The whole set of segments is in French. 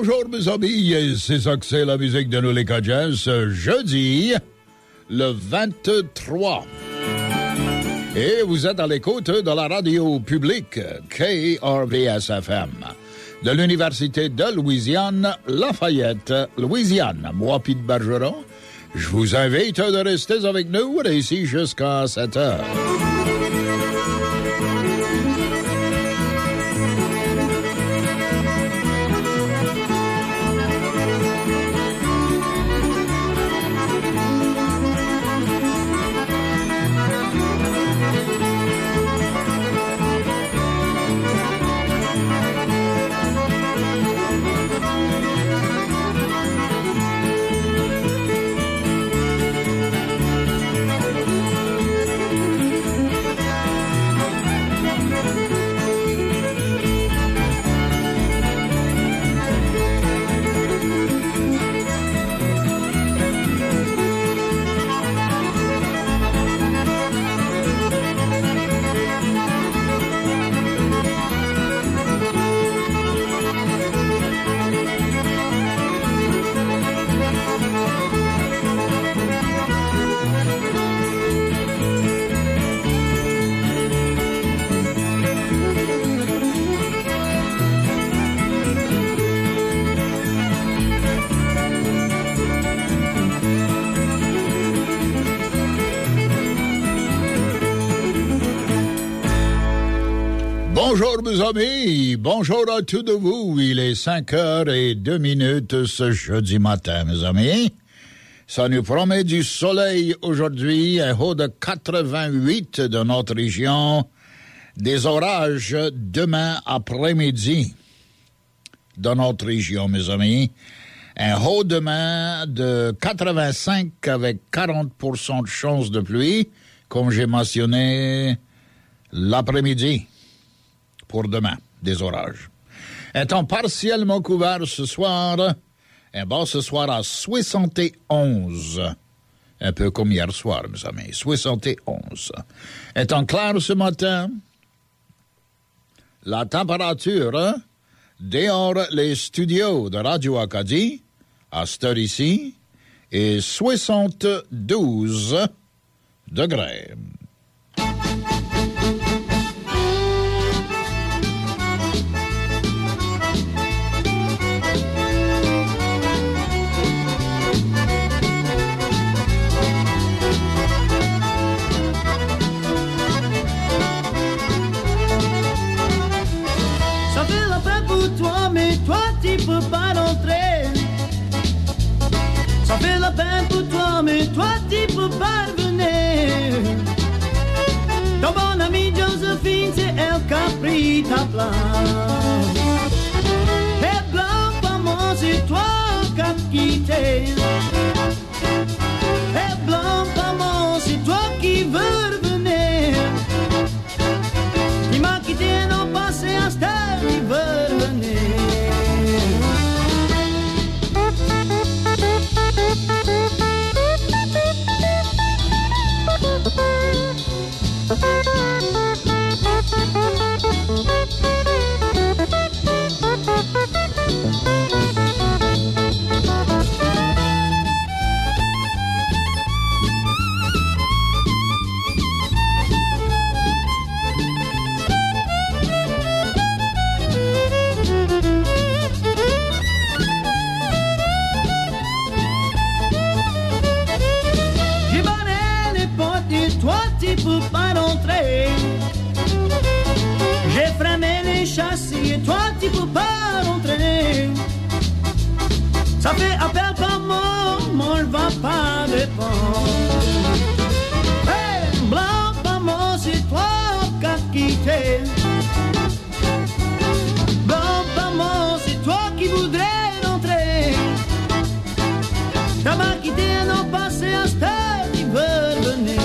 Bonjour mes amis, c'est ça que c'est la musique de nous les Cajuns, ce jeudi, le 23. Et vous êtes à l'écoute de la radio publique KRVS-FM de l'Université de Louisiane, Lafayette, Louisiane. Moi, Pete Bergeron, je vous invite de rester avec nous ici jusqu'à 7 heures. Bonjour mes amis, bonjour à tous de vous. Il est 5h02 ce jeudi matin, mes amis. Ça nous promet du soleil aujourd'hui, un haut de 88 de notre région. Des orages demain après-midi dans notre région, mes amis. Un haut demain de 85 avec 40% de chance de pluie, comme j'ai mentionné l'après-midi. Pour demain, des orages. Un temps partiellement couvert ce soir, ce soir à 71. Un peu comme hier soir, mes amis, 71. Un temps clair ce matin, la température dehors les studios de Radio Acadie, à cette heure ici, est 72 degrés. Mais toi, tu peux pas rentrer. Ça fait la peine pour toi, mais toi, tu peux pas revenir. Ton bon ami Josephine, c'est elle qui a pris ta place. Et blanc, pas moi, c'est toi qui as quitté. Et blanc, pas moi, c'est toi qui veux revenir. Il m'a quitté, non passé un stade, il veut revenir. Tu peux pas rentrer. J'ai fermé les châssis et toi tu peux pas rentrer. Ça fait appel par moi je va pas répondre. Hey, blanc par moi c'est toi qui as quitté. Blanc par moi c'est toi qui voudrais rentrer. T'as m'a quitté non passé un stade qui veut venir.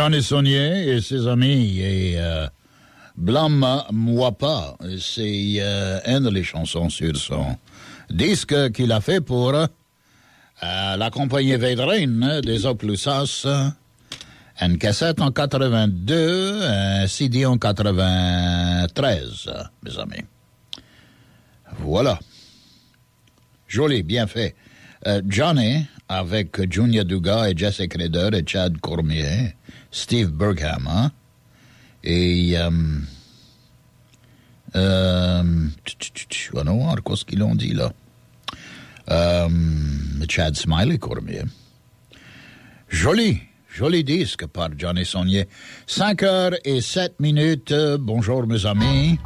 Johnny Saunier et ses amis et Blâme-moi pas. C'est une des chansons sur son disque qu'il a fait pour la compagnie Vedrine des Oplusas. Une cassette en 82, un CD en 93, mes amis. Voilà. Joli, bien fait. Johnny, avec Junior Dugas et Jesse Creder et Chad Cormier, Steve Berghammer, et on va voir qu'est-ce qu'ils ont dit là. Chad Smiley Cormier. Joli disque par Johnny Saunier. 5h07. Bonjour mes amis.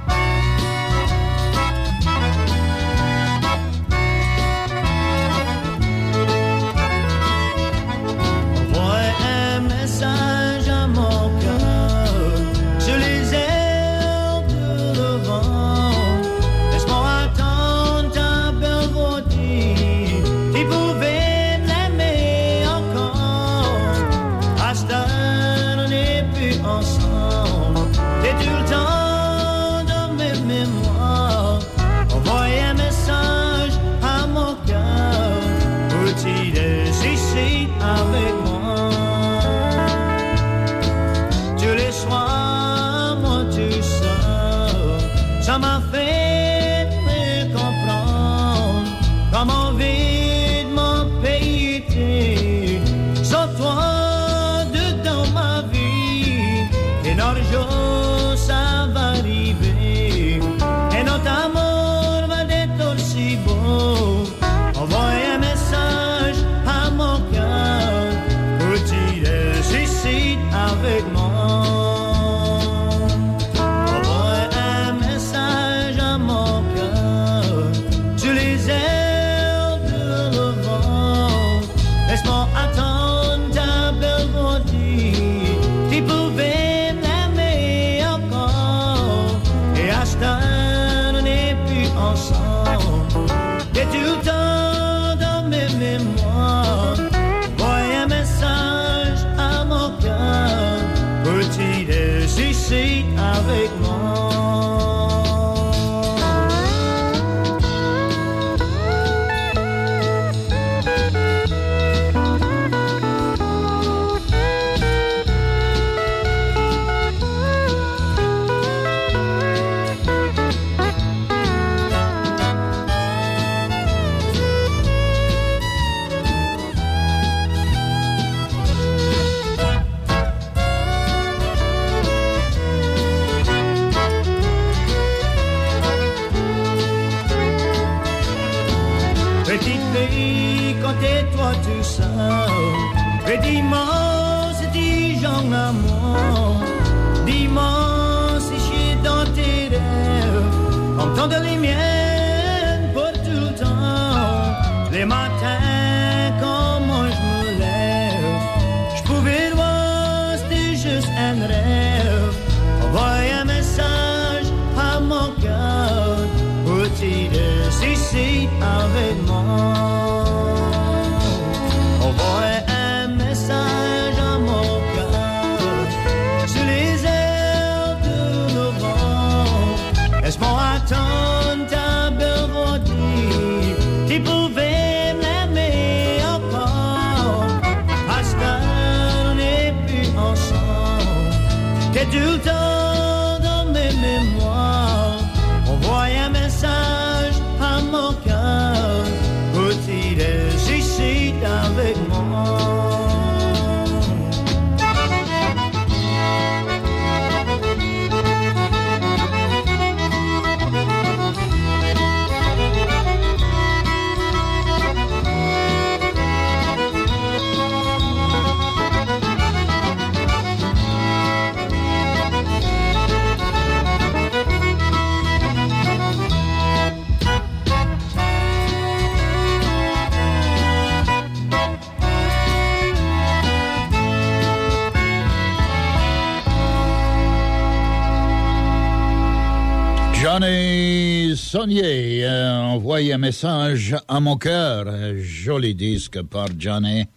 Johnny Saunier envoie un message à mon cœur. Joli disque par Johnny.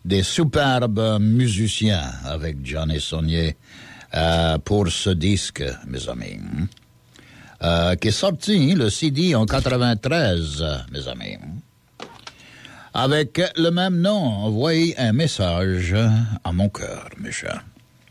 des superbes musiciens avec Johnny Saunier pour ce disque, mes amis, qui est sorti, le CD, en 93, mes amis. Avec le même nom, envoyez un message à mon cœur, mes chers.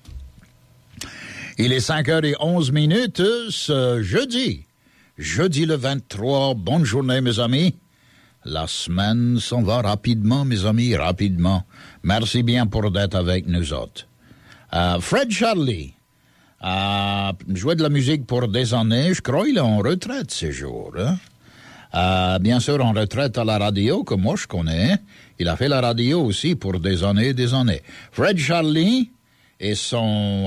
Il est 5h11 ce jeudi le 23. Bonne journée, mes amis. La semaine s'en va rapidement, mes amis, rapidement. Merci bien pour d'être avec nous autres. Fred Charlie jouait de la musique pour des années. Je crois qu'il est en retraite ces jours. Hein? Bien sûr, en retraite à la radio, que moi je connais. Il a fait la radio aussi pour des années et des années. Fred Charlie et son...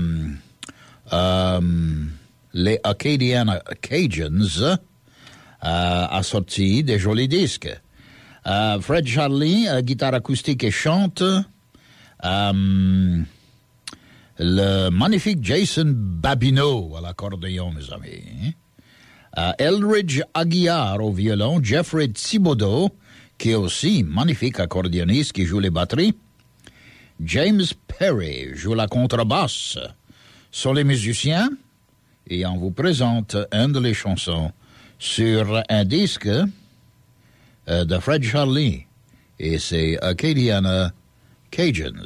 les Acadian Cajuns a sorti des jolis disques. Fred Charlie, guitare acoustique et chante. Le magnifique Jason Babineau à l'accordéon, mes amis. Eldridge Aguiar au violon. Jeffrey Thibodeau, qui est aussi magnifique accordéoniste, qui joue les batteries. James Perry joue la contrebasse. Sont les musiciens. Et on vous présente une de les chansons sur un disque de Fred Charlie. Et c'est Acadiana Cajuns.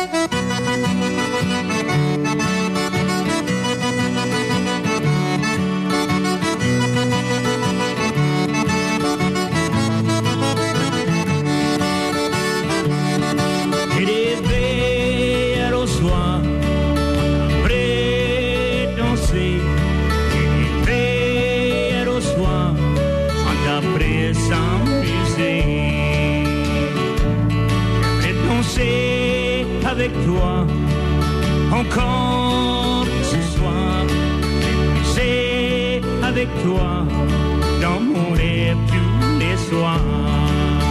Avec toi, encore ce soir, c'est avec toi, dans mon rêve tous les soirs.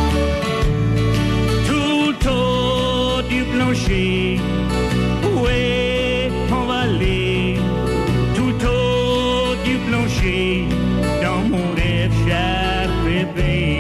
Tout autour du plancher, où est-on va aller? Tout autour du plancher, dans mon rêve, cher bébé.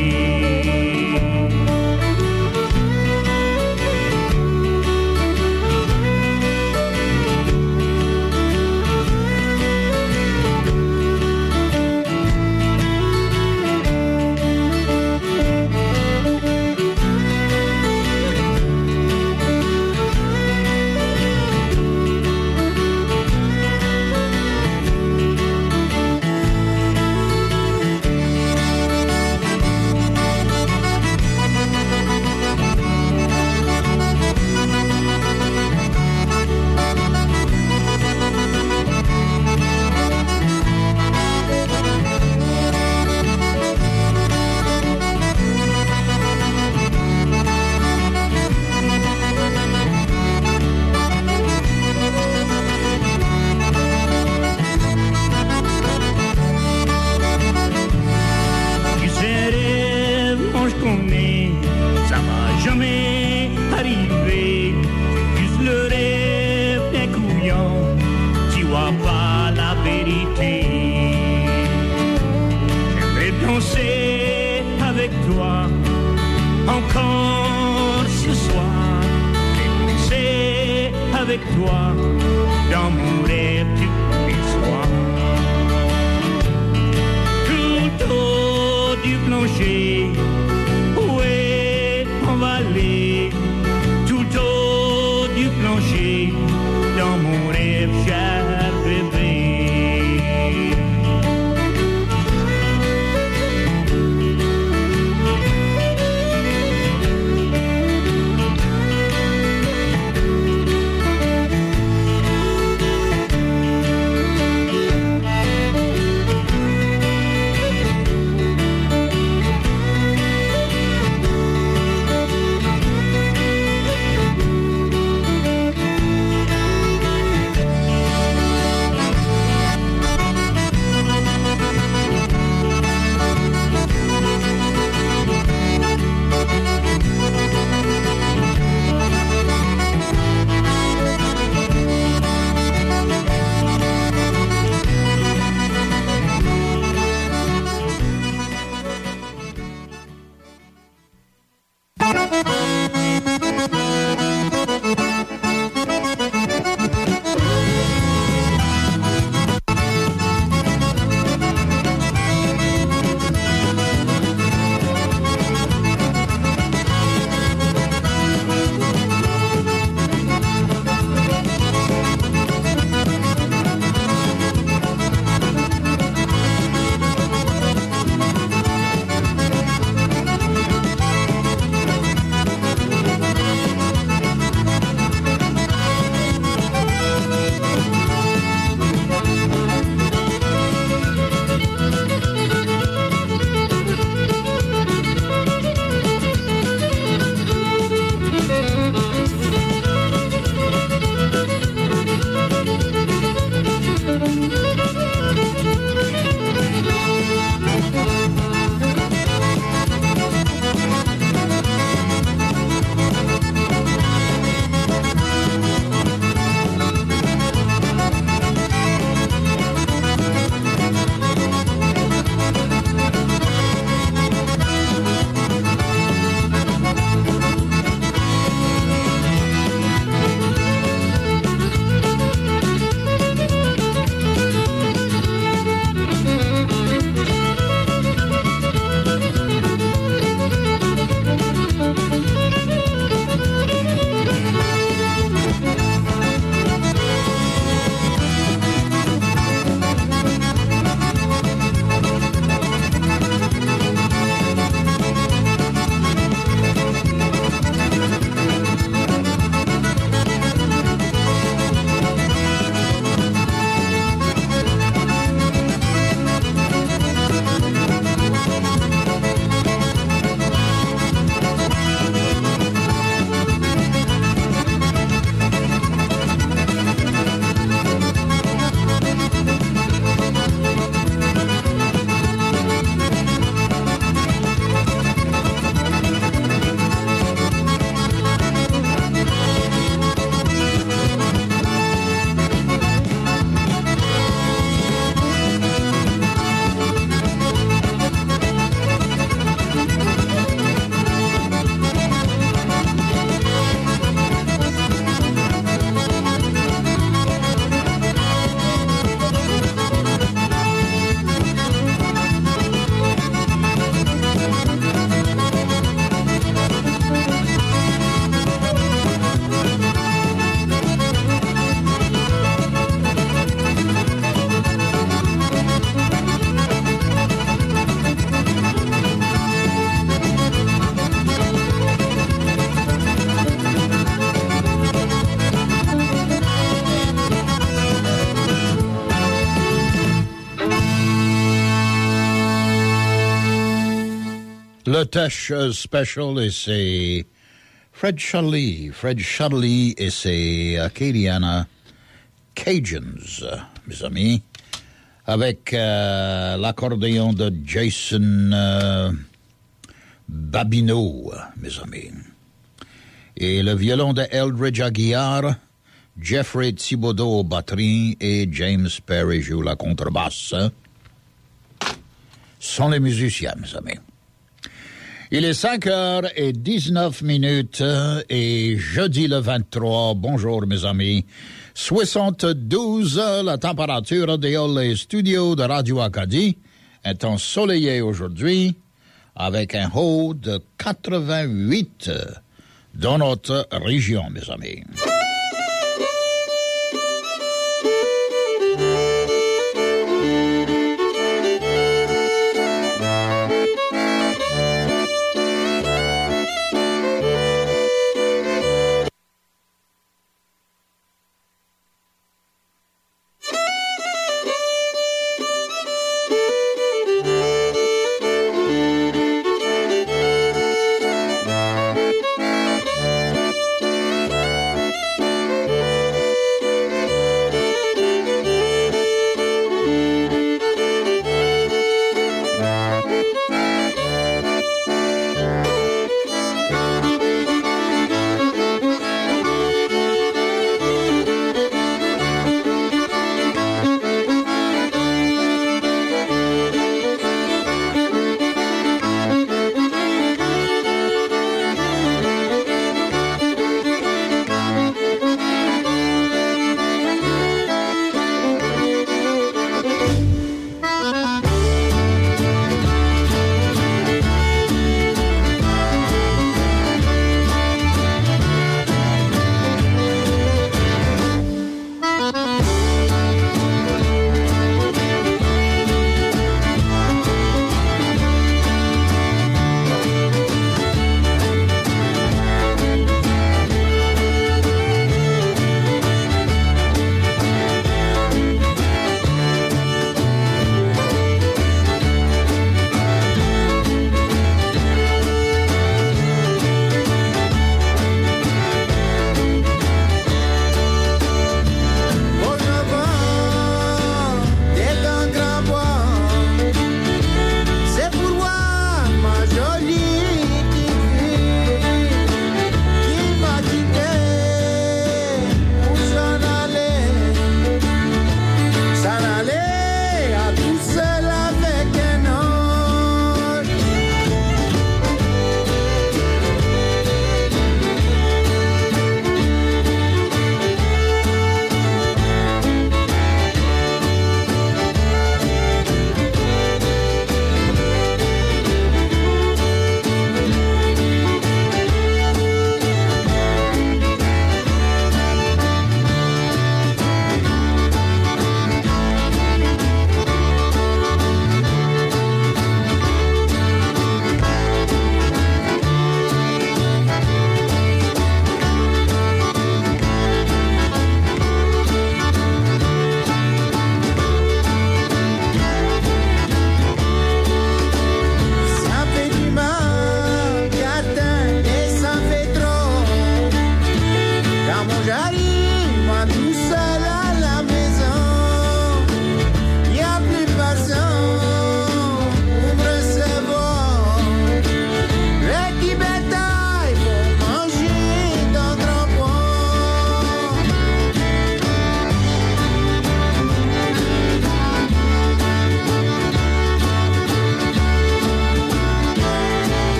Le Tesh Special et c'est Fred Shadley et c'est Acadiana Cajuns, mes amis, avec l'accordéon de Jason Babineau, mes amis, et le violon de Eldridge Aguiar, Jeffrey Thibodeau aux batteries et James Perry joue la contrebasse. Sont les musiciens, mes amis. Il est 5h19 et jeudi le 23, bonjour mes amis, 72, la température dehors les studios de Radio Acadie est ensoleillée aujourd'hui avec un haut de 88 dans notre région, mes amis.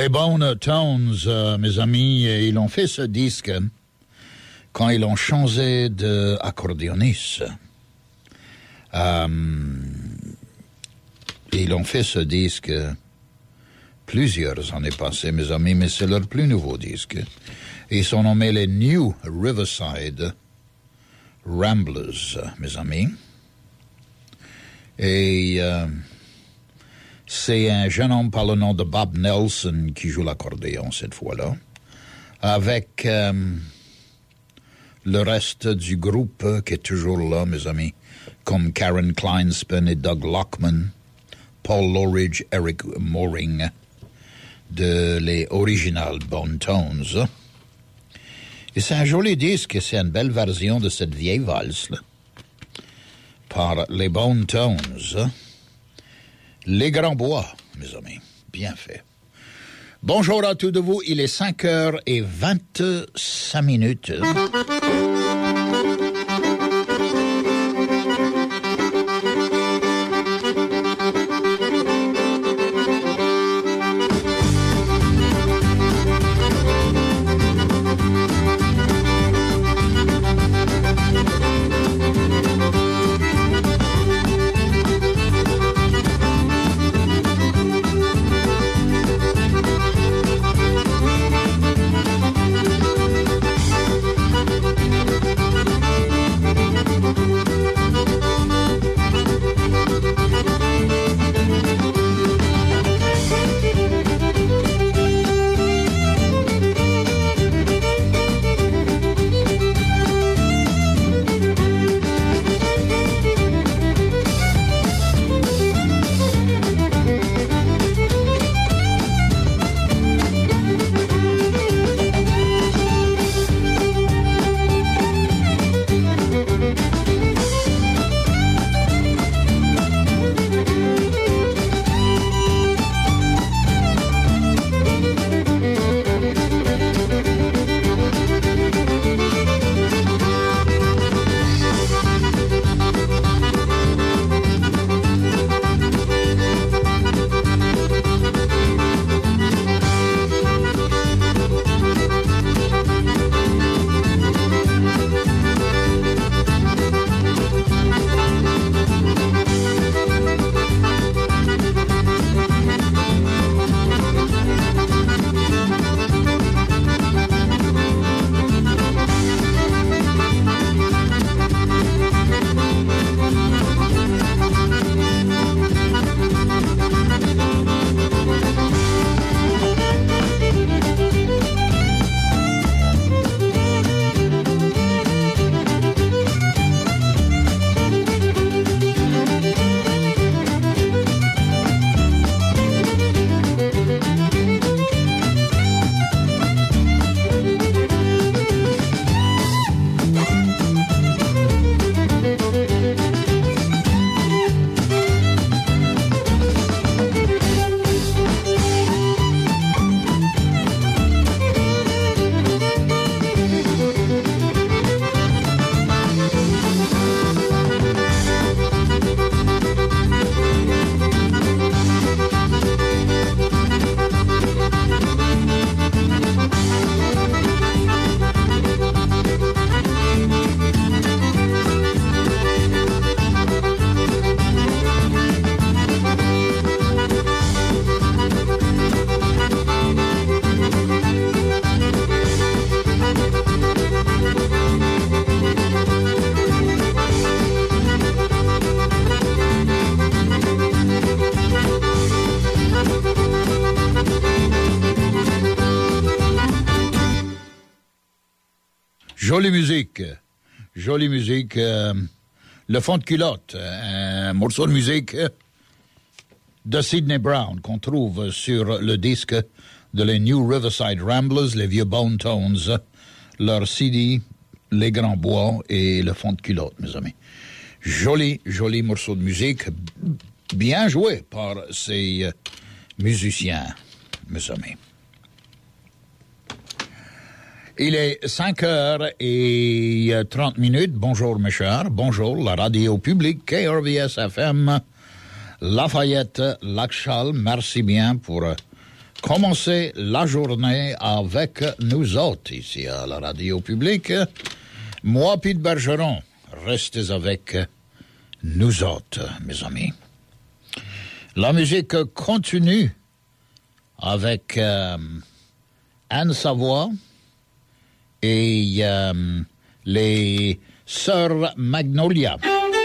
Les Bone Tones, mes amis, ils ont fait ce disque quand ils ont changé d'accordéoniste. Ils ont fait ce disque plusieurs années passées, mes amis, mais c'est leur plus nouveau disque. Ils sont nommés les New Riverside Ramblers, mes amis. Et c'est un jeune homme par le nom de Bob Nelson qui joue l'accordéon cette fois-là, avec le reste du groupe qui est toujours là, mes amis, comme Karen Kleinspan et Doug Lockman, Paul Loridge, Eric Mooring, de les Original Bone Tones. Et c'est un joli disque, et c'est une belle version de cette vieille valse, là, par les Bone Tones. Les Grands Bois, mes amis, bien fait. Bonjour à tous de vous, il est 5h25. Jolie musique, le fond de culotte, un morceau de musique de Sidney Brown qu'on trouve sur le disque de les New Riverside Ramblers, les vieux Bone Tones, leur CD, Les Grands Bois et le fond de culotte, mes amis. Joli morceau de musique, bien joué par ces musiciens, mes amis. Il est 5h30. Bonjour, mes chers. Bonjour, la radio publique, KRVS FM, Lafayette, Lac-Charles. Merci bien pour commencer la journée avec nous autres ici à la radio publique. Moi, Pete Bergeron, restez avec nous autres, mes amis. La musique continue avec Anne Savoie et les Sœurs Magnolia.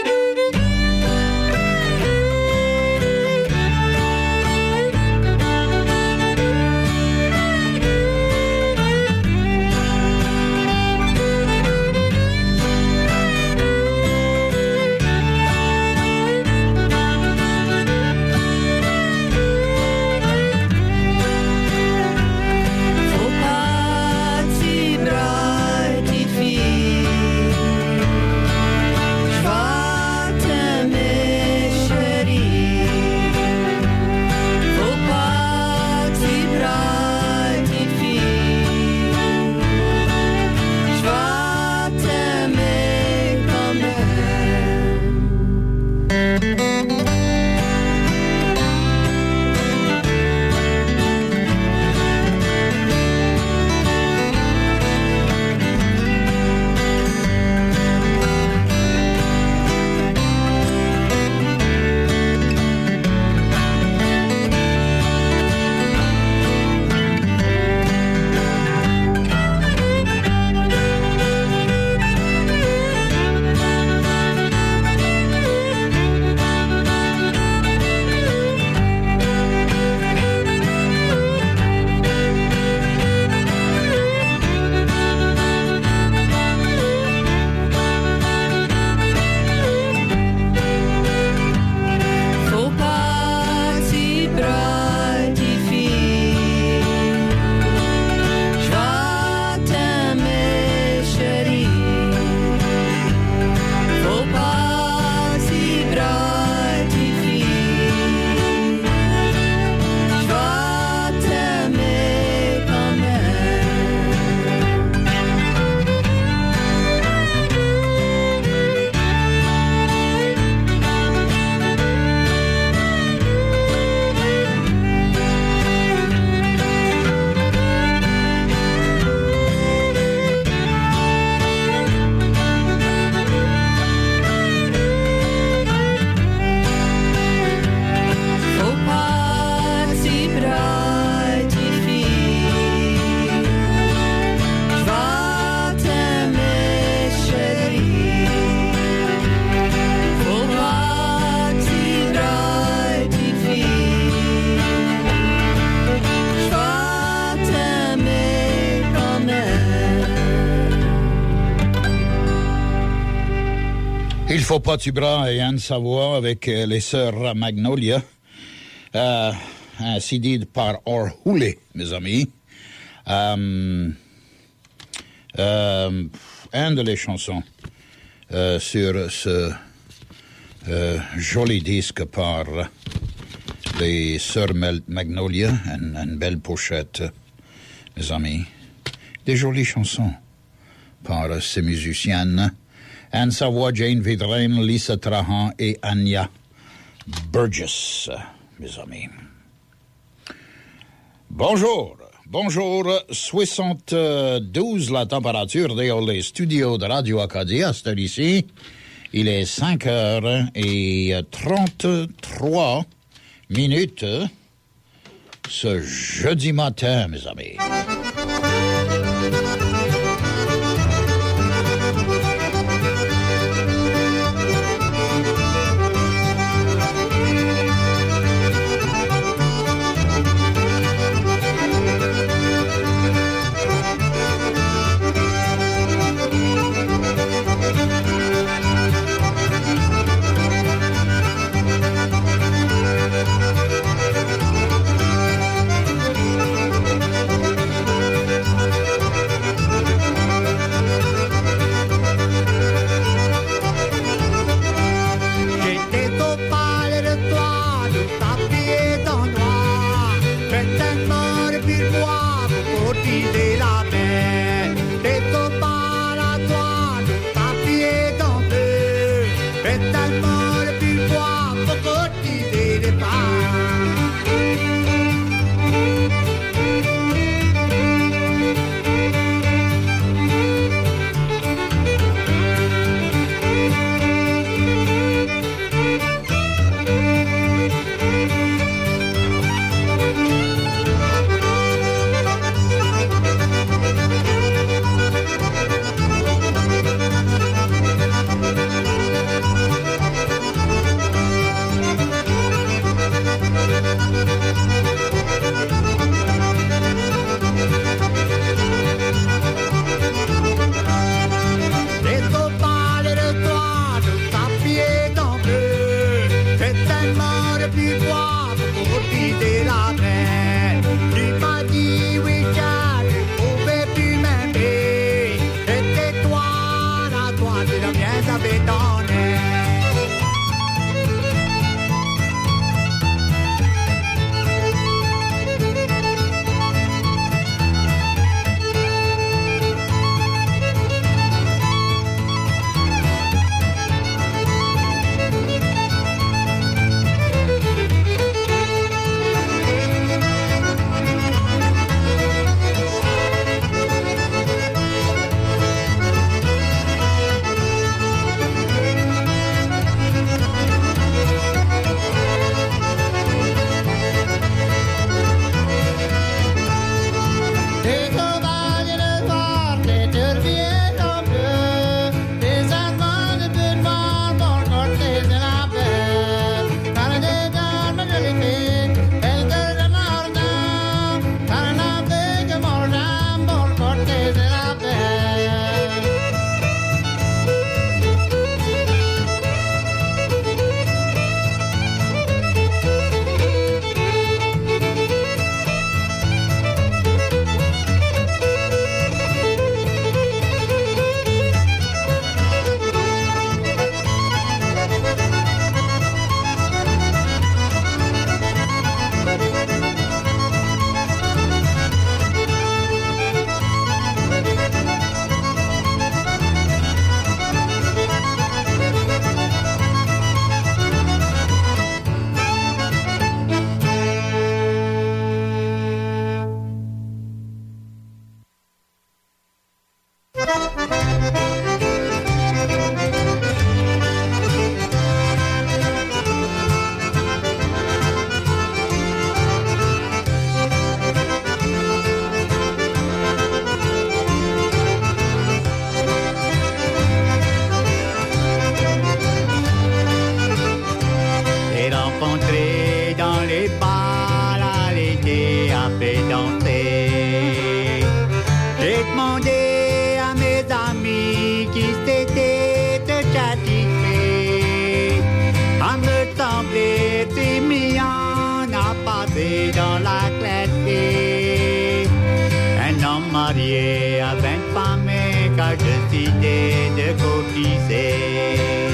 Il faut pas tu bras et Anne Savoie avec les Sœurs Magnolia, ainsi dit par Orhule, mes amis. Un de les chansons sur ce joli disque par les Sœurs Magnolia, une belle pochette, mes amis. Des jolies chansons par ces musiciennes. Anne Savoie, Jane Vidrine, Lisa Trahan et Anya Burgess, mes amis. Bonjour, 72 la température dans les studios de Radio Acadia, c'est ici. Il est 5h33 ce jeudi matin, mes amis. marié à 20 femmes car je décidé de courtiser.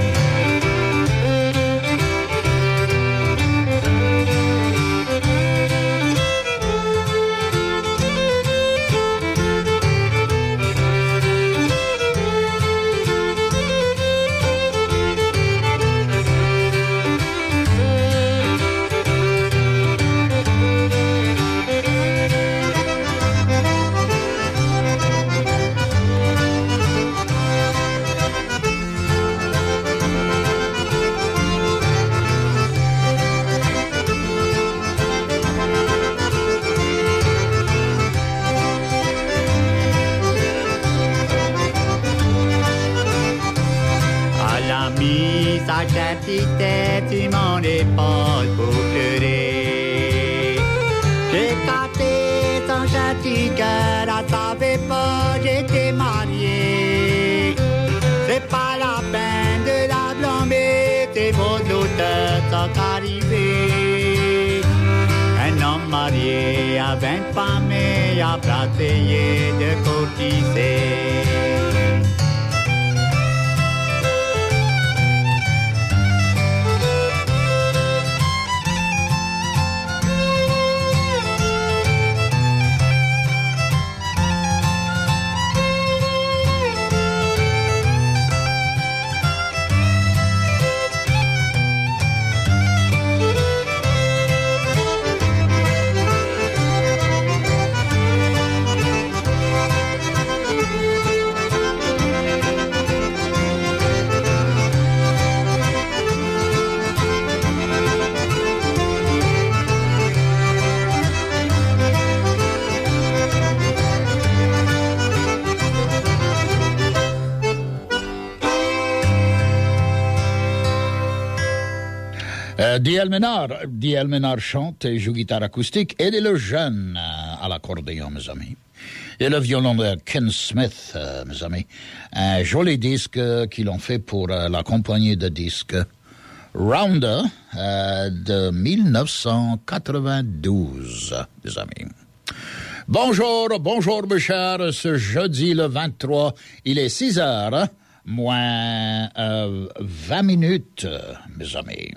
Sa petite tête sur mon épaule pour pleurer. J'ai capté son gentil cœur, elle savait pas j'étais marié. C'est pas la peine de la blâmer, c'est vos auteurs sont arrivés. Un homme marié à 20 femmes et a essayé de courtiser. Di Almenar chante et joue guitare acoustique. Et le jeune à l'accordéon, mes amis. Et le violon de Ken Smith, mes amis. Un joli disque qu'ils ont fait pour la compagnie de disques Rounder de 1992, mes amis. Bonjour, mes chers. Ce jeudi le 23, il est 6h, moins 20 minutes, mes amis.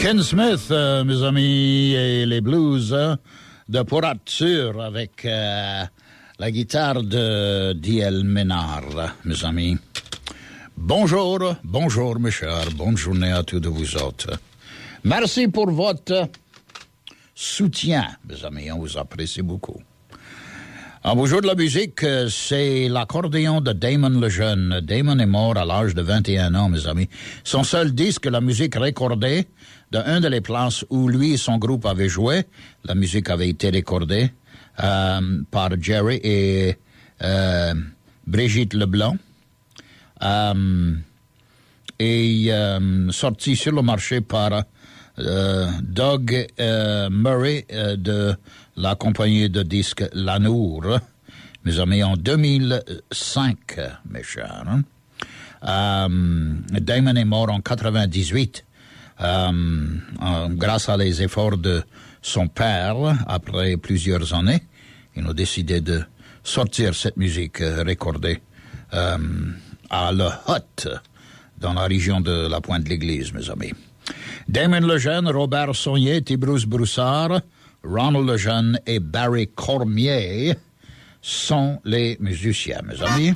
Ken Smith, mes amis, et les blues de Pour Arthur avec la guitare de D.L. Ménard, mes amis. Bonjour, bonjour mes chers, bonne journée à tous de vous autres. Merci pour votre soutien, mes amis, on vous apprécie beaucoup. On vous joue de la musique, c'est l'accordéon de Damon Lejeune. Damon est mort à l'âge de 21 ans, mes amis. Son seul disque, la musique recordée, de un des places où lui et son groupe avaient joué, la musique avait été recordée par Jerry et Brigitte Leblanc. Et sorti sur le marché par Doug Murray de la compagnie de disques Lanour, mes amis, en 2005, mes chers. Damon est mort en 98 grâce à les efforts de son père. Après plusieurs années, ils ont décidé de sortir cette musique recordée à la Hutt, dans la région de la Pointe de l'Église, mes amis. Damon Lejeune, Robert Saunier, Bruce Broussard, Ronald Lejeune et Barry Cormier sont les musiciens, mes amis.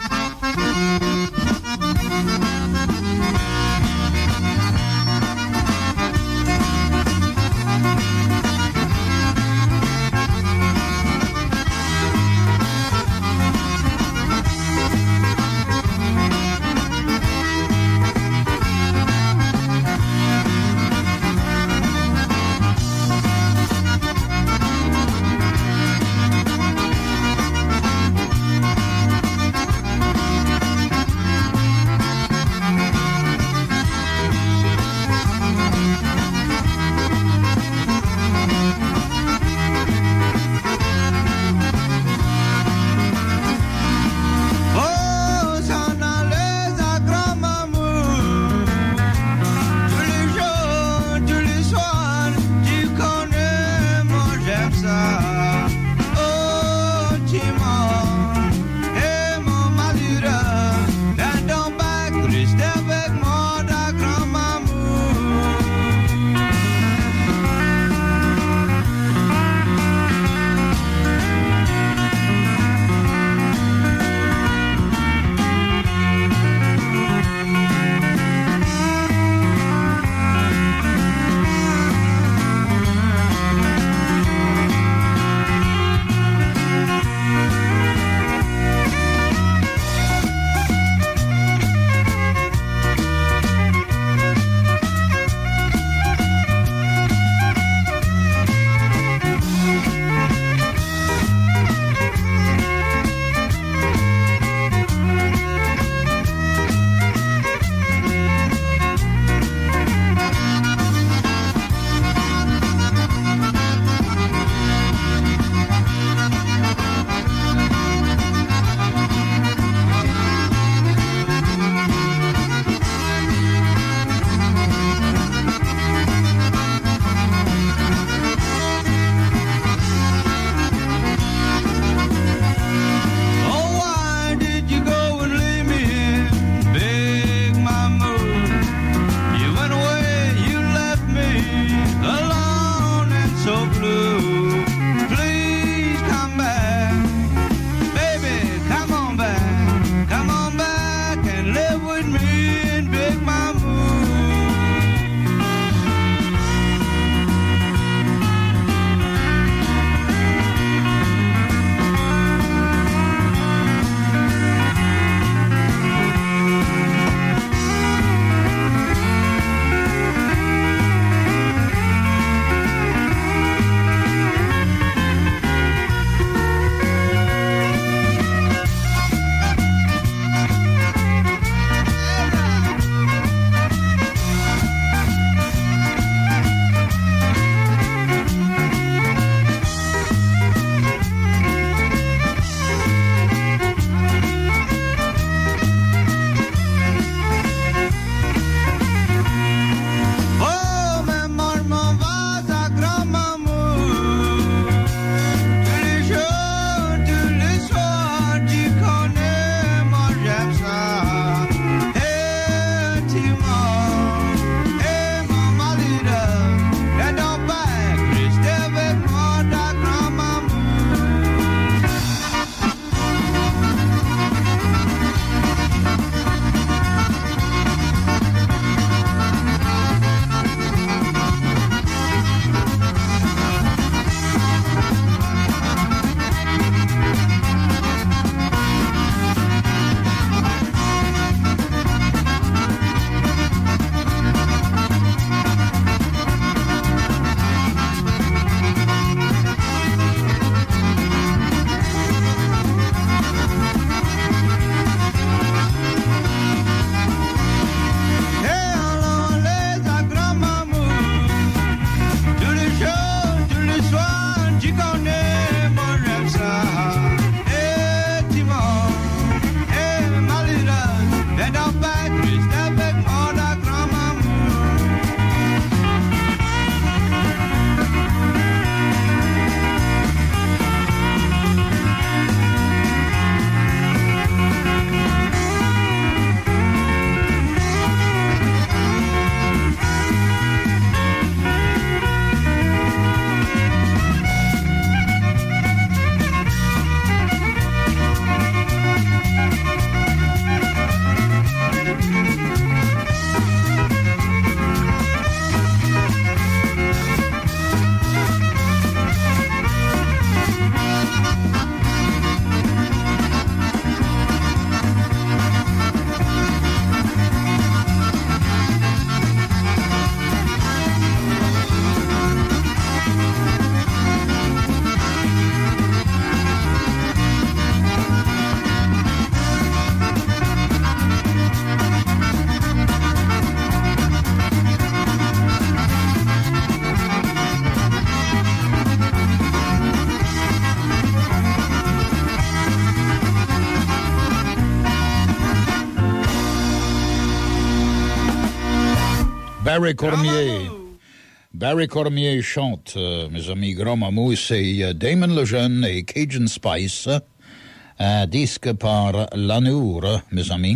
Barry Cormier. Barry Cormier chante, mes amis, Grand Mamou, c'est Damon Lejeune et Cajun Spice, un disque par Lanour, mes amis,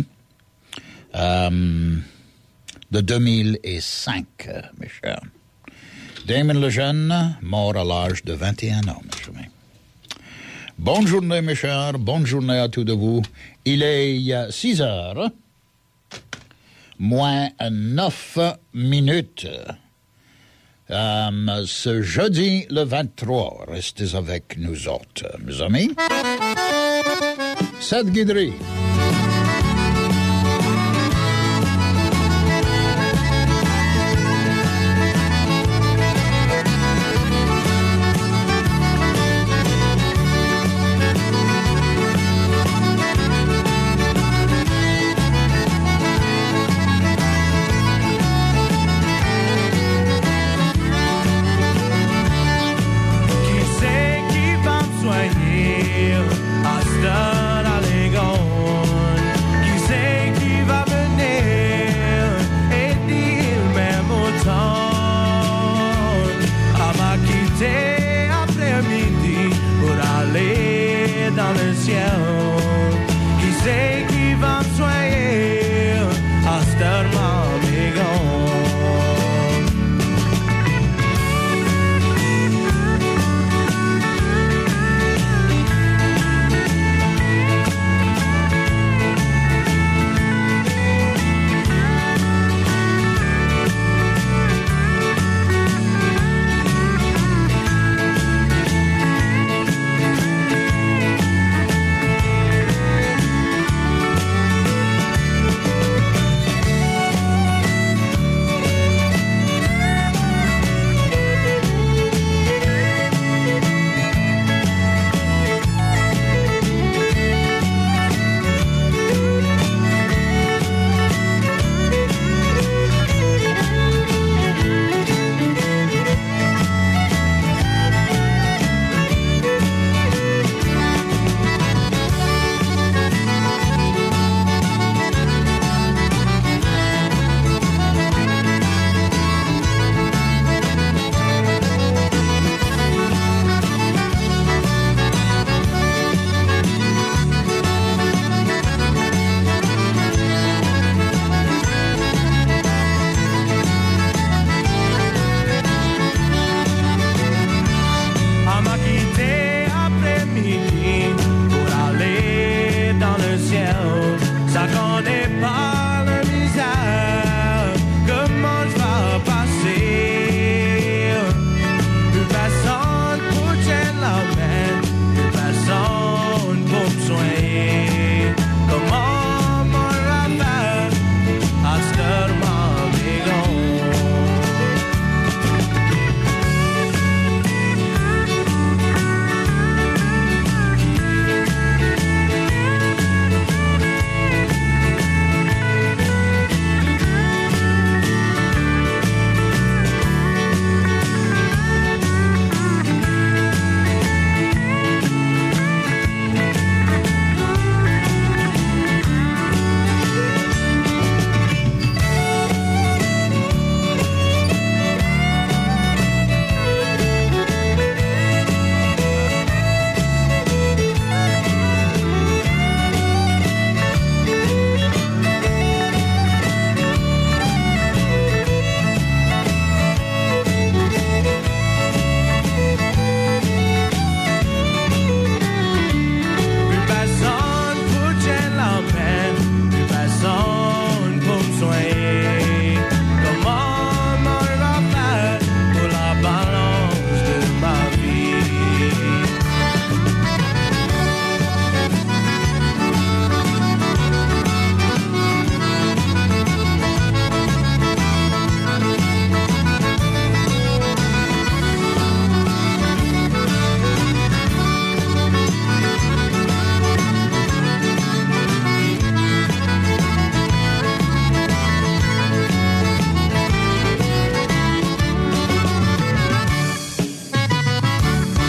de 2005, mes chers. Damon Lejeune, mort à l'âge de 21 ans, mes amis. Bonne journée, mes chers, bonne journée à tous de vous. Il est 6 heures, moins 9 minutes. Ce jeudi, le 23, restez avec nous autres, mes amis. Cette guiderie.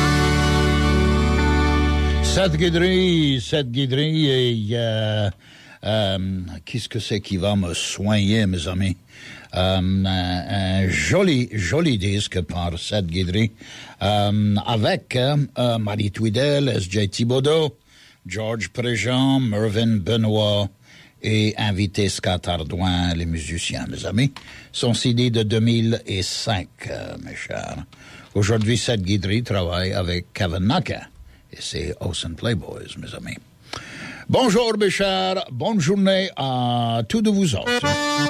Cette guiderie est Qu'est-ce que c'est qui va me soigner, mes amis? Un joli disque par Seth Guidry, avec Marie Tweedale, S.J. Thibodeau, Georges Préjean, Mervyn Benoît et invité Scott Ardouin, les musiciens, mes amis. Son CD de 2005, mes chers. Aujourd'hui, Seth Guidry travaille avec Kevin Naka et c'est Ocean Playboys, mes amis. Bonjour, mes chers. Bonne journée à tous de vous autres.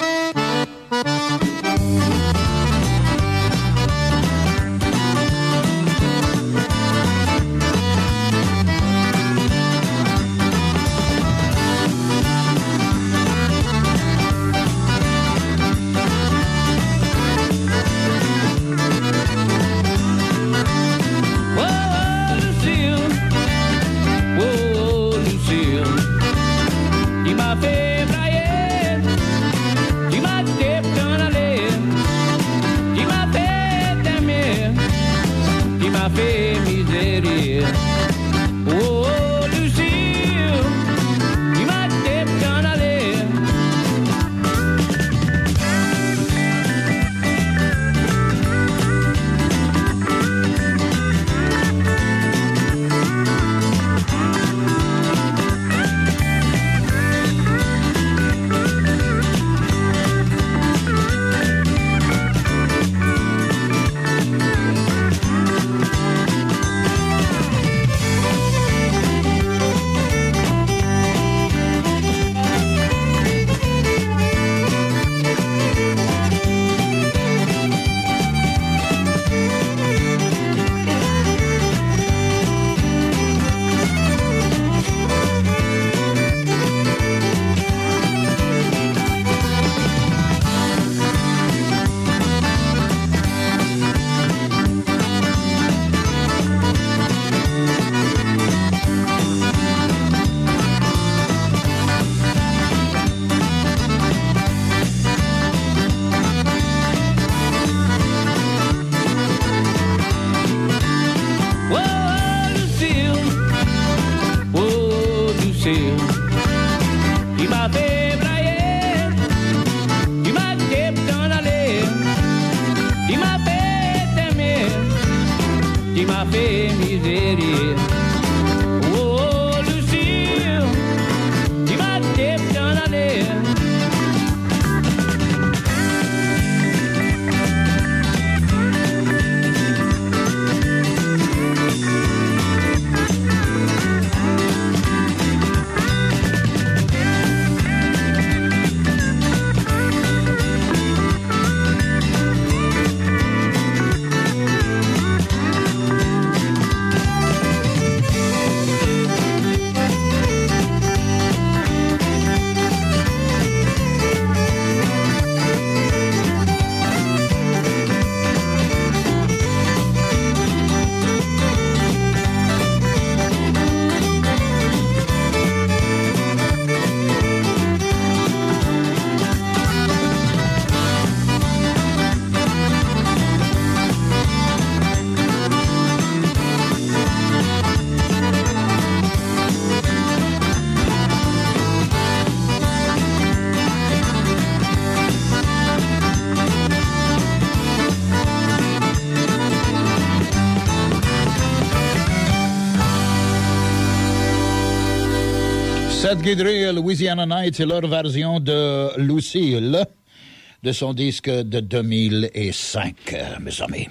Seth Guidry, Louisiana Nights, et leur version de Lucille, de son disque de 2005, mes amis.